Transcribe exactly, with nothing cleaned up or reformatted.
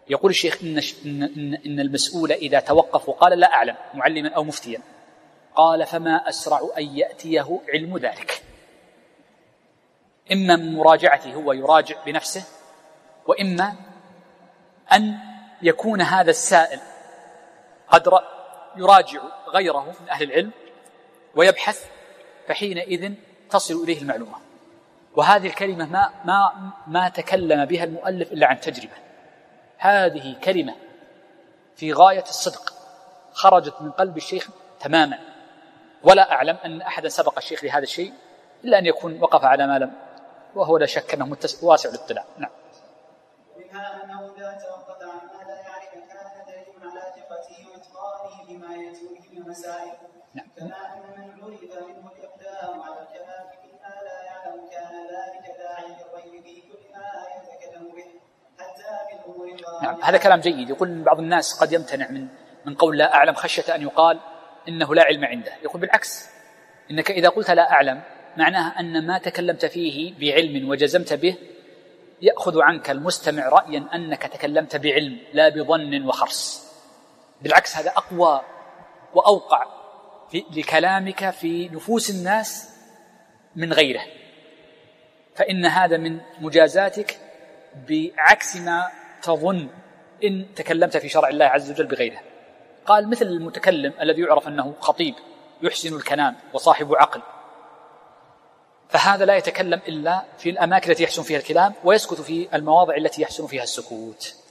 يقول الشيخ إن, إن, إن المسؤول إذا توقف وقال لا أعلم معلما أو مفتيا قال فما أسرع أن يأتيه علم ذلك، إما من مراجعته هو يراجع بنفسه، وإما أن يكون هذا السائل قد يراجع غيره من أهل العلم ويبحث، فحينئذ تصل إليه المعلومة. وهذه الكلمة ما, ما, ما تكلم بها المؤلف إلا عن تجربة، هذه كلمة في غاية الصدق خرجت من قلب الشيخ تماما، ولا أعلم أن أحدا سبق الشيخ لهذا الشيء إلا أن يكون وقف على ما لم، وهو لا شك أنه واسع الاطلاع. نعم. ومنها أنه إذا توقف عن ما لا يعرف كان دليل على ثقته وإتقانه بما يتوه من المسائل. نعم. كما أن من عرف منه الإقدام على الكلام فيما لا يعلم كان ذلك داعي للريب في كل ما يتكلم به حتى بالأمور الظاهرة. نعم. هذا كلام جيد. يقول بعض الناس قد يمتنع من من قول لا أعلم خشية أن يقال إنه لا علم عنده. يقول بالعكس، إنك إذا قلت لا أعلم معناها أن ما تكلمت فيه بعلم وجزمت به يأخذ عنك المستمع رأيا أنك تكلمت بعلم لا بظن وخرص. بالعكس هذا أقوى وأوقع في لكلامك في نفوس الناس من غيره، فإن هذا من مجازاتك بعكس ما تظن إن تكلمت في شرع الله عز وجل بغيره. قال مثل المتكلم الذي يعرف أنه خطيب يحسن الكلام وصاحب عقل، فهذا لا يتكلم إلا في الأماكن التي يحسن فيها الكلام ويسكت في المواضع التي يحسن فيها السكوت.